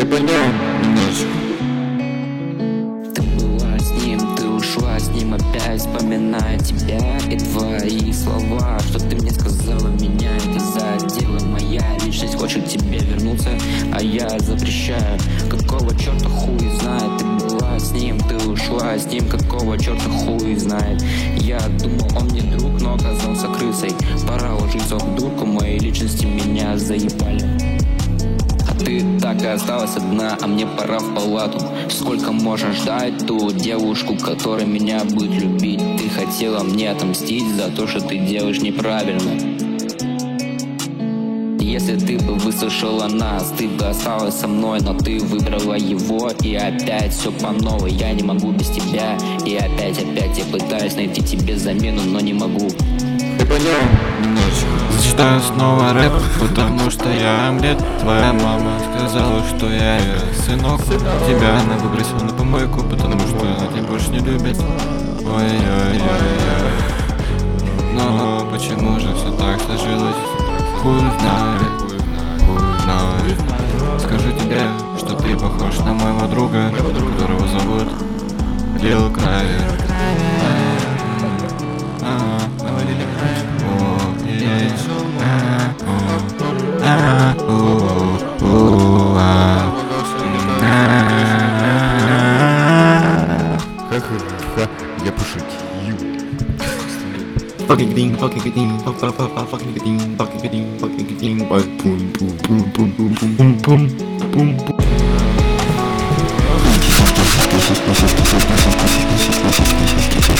понял немножко. Ты была с ним, ты ушла с ним опять, вспоминая тебя и твои слова. Что ты мне сказала, меняет из-за дела. Моя личность хочет к тебе вернуться, а я запрещаю. Какого черта хуй знает, ты была с ним, ты ушла с ним. Какого черта хуй знает. Я думал, он мне друг, но оказался крысой. Пора ложиться в дурку, мои личности меня заебали. Ты так и осталась одна, а мне пора в палату. Сколько можно ждать ту девушку, которая меня будет любить? Ты хотела мне отомстить за то, что ты делаешь неправильно. Если ты бы выслушала нас, ты бы осталась со мной, но ты выбрала его, и опять все по новой. Я не могу без тебя, и опять я пытаюсь найти тебе замену, но не могу. Ты понял немножко. Зачитаю снова рэп, потому что я омлет. Твоя мама сказала, что я ее сынок. Тебя она выбросила на помойку, потому что она тебя больше не любит. Ой-ой-ой-ой. Но почему же все так сложилось? Хуй знает, хуй знает. Скажу тебе, что ты похож на моего друга, которого зовут Лил Кравер. Ха-ха-ха, я пошутил. Fucking ding, fucking ding, fucking ding, fucking ding, fucking ding, boom, boom, boom, boom, boom, boom, boom, boom.